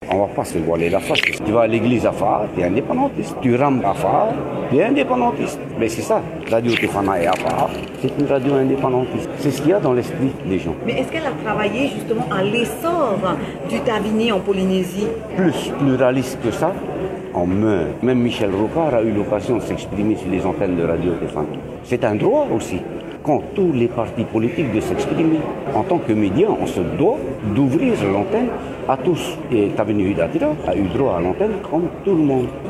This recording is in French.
On ne va pas se voiler la face. Tu vas à l'église Afar, tu es indépendantiste. Tu rames Afar, tu es indépendantiste. Mais c'est ça, Radio Tefana et Afar, c'est une radio indépendantiste. C'est ce qu'il y a dans l'esprit des gens. Mais est-ce qu'elle a travaillé justement à l'essor du Tavini en Polynésie? Plus pluraliste que ça, on meurt. Même Michel Rocard a eu l'occasion de s'exprimer sur les antennes de Radio Tefana. C'est un droit aussi, qu'ont tous les partis politiques de s'exprimer. En tant que média, on se doit d'ouvrir l'antenne à tous. Et Tavini Hudatira a eu droit à l'antenne comme tout le monde.